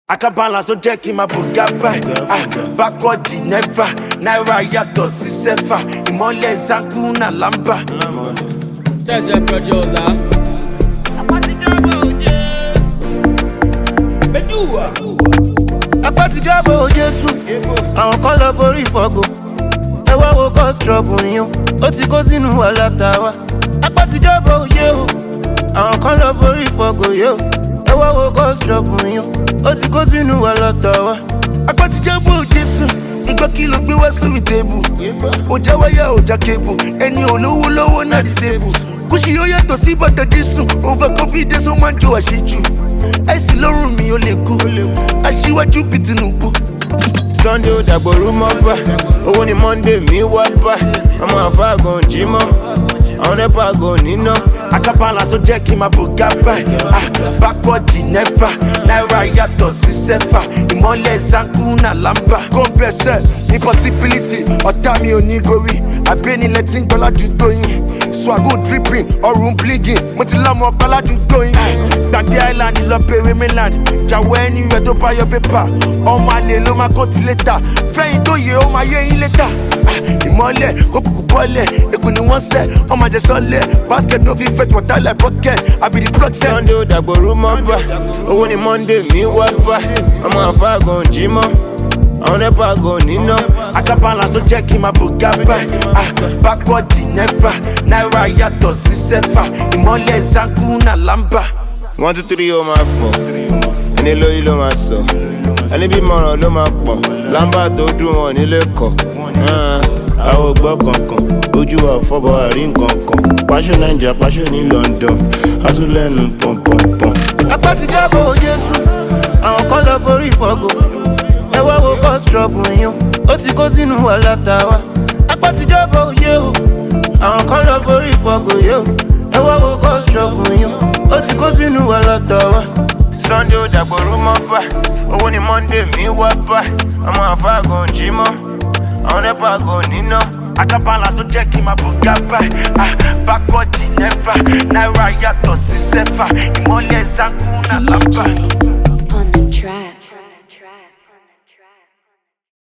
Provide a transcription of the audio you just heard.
Akabala tó jẹ́ kí n máa bùgá báyìí. Bákọ́ọ̀dì nẹ́fà, náírà yàtọ̀ sí sẹ́fà. Ìmọ̀lẹ̀ Zakuna Lamba. Jẹ́jẹ́ producer. Apátijọ́bọ̀ Jésù, àwọn kan lọ forí fọ́gò. Ẹ wá wo cause trouble yín, ó ti kó sínú wàhálà tàwa. Apátijọ́bọ̀ òye o, àwọn kan lọ forí fọ́gò yó. Ẹ wá wo cause trouble yín, ó ti kó sínú wàhálà tàwa. Apátijọ́bọ̀ Jésù, ìgbà kí ló gbé wá sórí tébù. Ó já wáyà ó já kébù, ẹni olówó lọ́wọ́ náà disable. Kùsì yóò yàtọ̀ sí bàtà Jésù, over confidence ó máa ń jó àṣejù. Àìsí lọ́rùn mi ó lè kú, aṣíwájú bí Tinubu. Sunday ó dàgbòrú mọ́ bá, owó ni Monday mi wá bá. Ọmọ àfáàgàn jí mọ́, àwọn nẹ́pà gàn níná. Akabala tó jẹ́ kí n máa bùgá báyìí. Bákọ́ọ̀dì nẹ́fà, náírà yàtọ̀ sí sẹ́fà. Ìmọ̀lẹ̀ Zakuna Lamba. Kọ́ńpẹ́sẹ̀ impossibility, ọ̀tá mi ò ní borí. Àbẹ́nilẹ̀ tí ń gbọ́ ládùúgbò yín. Swago dripping, ọrùn bleeding. Mo ti lọ́mọ ọgbà ládùúgbò yín. Gbàgbé island lọ bèrè mainland. Jàwọ́ ẹni rẹ̀ tó bá yọ pépà. Ọmọ àlè ló máa kó ti létà. Fẹ́yìn tó yẹ ó máa yé yín létà. Ìmọ̀lẹ̀ kókùkù bọ́lẹ̀, èkó ni wọ́n sẹ̀. Ọmọ àjẹsọ́lẹ̀, basket no fit fetch water like bucket. I be the plug set. Sunday ó dàgbòrú mọ́ bá, owó ni Monday mi wá bá. Ọmọ àfáàgàn jí mọ́, àwọn nẹ́pà gàn níná. Akabala tó jẹ́ kí n máa bùgá báyìí. Bákọ́ọ̀dì nẹ́fà, náírà yàtọ̀ sí sẹ́fà. Ìmọ̀lẹ̀ Zakuna Lamba. 1 2 3 ó máa fọ̀, ẹni lóyún ló máa sọ, ẹni bí mọ̀ràn ló máa pọ̀. Lamba tó dùn wọn nílé kọ̀. Àwọn ògbọ́ kankan, ojú wa fọ́bọ̀ àrí nkankan. Pàṣẹ Naija, pàṣẹ ní London, a tún lẹ́nu pọ̀npọ̀npọ̀n. Apátijọ́bọ̀ Jésù, àwọn kan lọ forí fọ́gò. Ẹ wá wo cause trouble yín, ó ti kó sínú wàhálà tàwa. Apátijọ́bọ̀ òye o, àwọn kan lọ forí fọ́gò yó. Ẹ wá wo cause trouble yín, ó ti kó sínú wàhálà tàwa. Sunday ó dàgbòrú mọ́ bá, owó ni Monday mi wá bá. Ọmọ àfáàgàn jí mọ́, àwọn nẹ́pà gàn níná. Akabala tó jẹ́ kí n máa bùgá báyìí. Bákọ́ọ̀dì nẹ́fà, náírà yàtọ̀ sí sẹ́fà. Ìmọ̀lẹ̀ Zakuna Lamba.